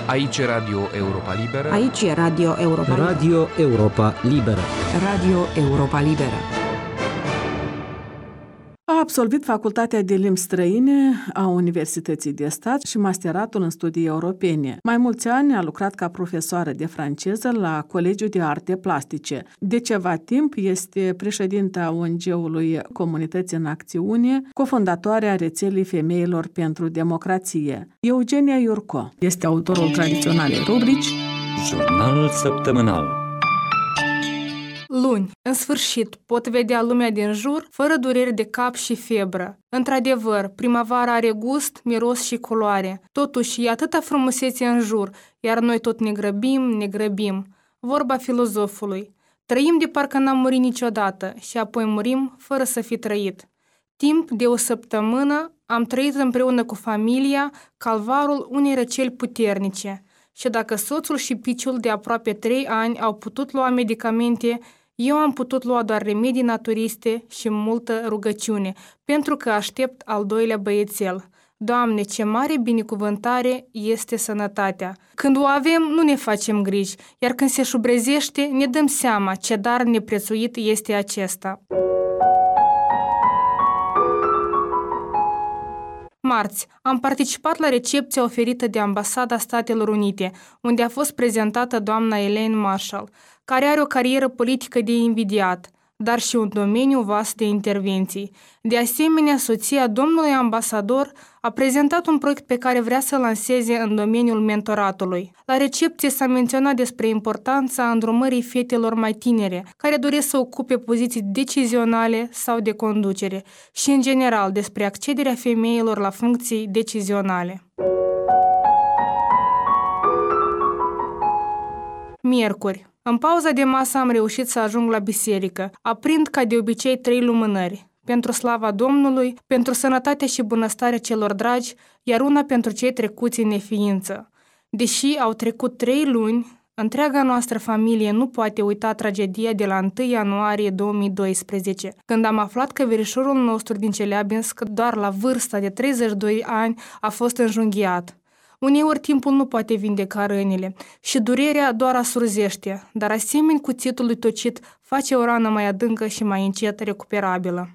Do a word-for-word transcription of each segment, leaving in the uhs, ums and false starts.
Aici e Radio Europa Liberă. Aici e Radio Europa Liberă. Radio Europa Liberă. Radio Europa Liberă. A absolvit Facultatea de Limbi Străine a Universității de Stat și masteratul în studii europene. Mai mulți ani a lucrat ca profesoară de franceză la Colegiul de Arte Plastice. De ceva timp este președinta O N G-ului Comunități în Acțiune, cofondatoarea rețelei Femeilor pentru Democrație. Eugenia Iurco este autorul tradiționalei rubrici Jurnalul săptămânal. Luni, în sfârșit, pot vedea lumea din jur fără dureri de cap și febră. Într-adevăr, primăvara are gust, miros și culoare. Totuși, e atâta frumusețe în jur, iar noi tot ne grăbim, ne grăbim. Vorba filozofului. Trăim de parcă n-am murit niciodată și apoi murim fără să fi trăit. Timp de o săptămână am trăit împreună cu familia calvarul unei răceli puternice. Și dacă soțul și piciul de aproape trei ani au putut lua medicamente, eu am putut lua doar remedii naturiste și multă rugăciune, pentru că aștept al doilea băiețel. Doamne, ce mare binecuvântare este sănătatea! Când o avem, nu ne facem griji, iar când se șubrezește, ne dăm seama ce dar neprețuit este acesta. Marți, am participat la recepția oferită de Ambasada Statelor Unite, unde a fost prezentată doamna Elaine Marshall, care are o carieră politică de invidiat, dar și un domeniu vast de intervenții. De asemenea, soția domnului ambasador a prezentat un proiect pe care vrea să lanseze în domeniul mentoratului. La recepție s-a menționat despre importanța îndrumării fetelor mai tinere, care doresc să ocupe poziții decizionale sau de conducere, și în general despre accederea femeilor la funcții decizionale. Miercuri. În pauza de masă am reușit să ajung la biserică, aprind ca de obicei trei lumânări, pentru slava Domnului, pentru sănătatea și bunăstarea celor dragi, iar una pentru cei trecuți în neființă. Deși au trecut trei luni, întreaga noastră familie nu poate uita tragedia de la întâi ianuarie două mii doisprezece, când am aflat că verișorul nostru din Celeabinsk, doar la vârsta de treizeci și doi ani, a fost înjunghiat. Uneori timpul nu poate vindeca rănile și durerea doar asurzește, dar asemeni cuțitului tocit face o rană mai adâncă și mai încet recuperabilă.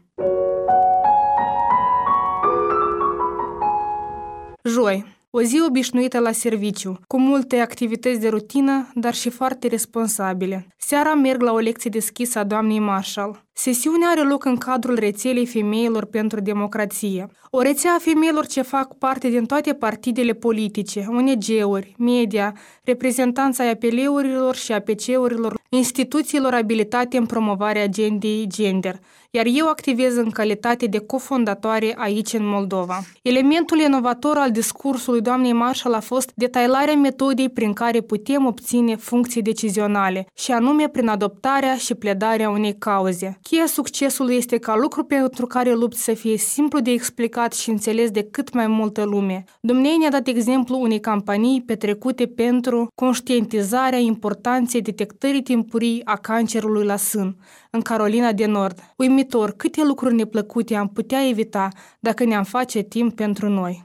Joi. O zi obișnuită la serviciu, cu multe activități de rutină, dar și foarte responsabile. Seara merg la o lecție deschisă a doamnei Marshall. Sesiunea are loc în cadrul rețelei Femeilor pentru Democrație. O rețea a femeilor ce fac parte din toate partidele politice, O N G-uri, media, reprezentanța ai A P L-urilor și A P C-urilor, instituțiilor abilitate în promovarea agendei gender, iar eu activez în calitate de cofondatoare aici în Moldova. Elementul inovator al discursului doamnei Marshall a fost detailarea metodei prin care putem obține funcții decizionale, și anume prin adoptarea și pledarea unei cauze. Cheia succesului este ca lucru pentru care lupți să fie simplu de explicat și înțeles de cât mai multă lume. Dumnezeu ne-a dat exemplu unei campanii petrecute pentru conștientizarea importanței detectării timpurii a cancerului la sân, în Carolina de Nord. Uimitor, câte lucruri neplăcute am putea evita dacă ne-am face timp pentru noi.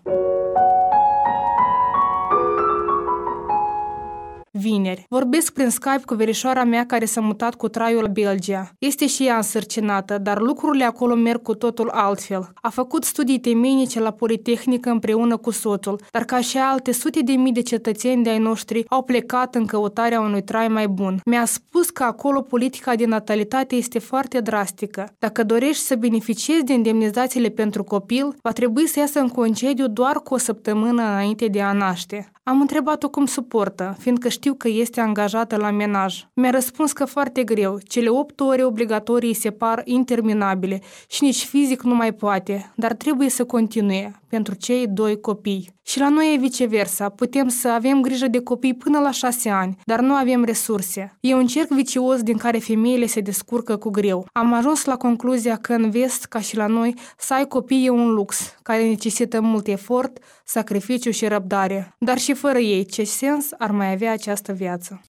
Vineri. Vorbesc prin Skype cu verișoara mea care s-a mutat cu traiul la Belgia. Este și ea însărcinată, dar lucrurile acolo merg cu totul altfel. A făcut studii temeinice la Politehnică împreună cu soțul, dar ca și alte sute de mii de cetățeni de-ai noștri au plecat în căutarea unui trai mai bun. Mi-a spus că acolo politica de natalitate este foarte drastică. Dacă dorești să beneficiezi de indemnizațiile pentru copil, va trebui să iasă în concediu doar cu o săptămână înainte de a naște. Am întrebat-o cum suportă, fiindcă știu că este angajată la menaj. Mi-a răspuns că foarte greu, cele opt ore obligatorii îi se par interminabile și nici fizic nu mai poate, dar trebuie să continue pentru cei doi copii. Și la noi e viceversa, putem să avem grijă de copii până la șase ani, dar nu avem resurse. E un cerc vicios din care femeile se descurcă cu greu. Am ajuns la concluzia că în vest, ca și la noi, să ai copii e un lux, care necesită mult efort, sacrificiu și răbdare. Dar și fără ei, ce sens ar mai avea această viață?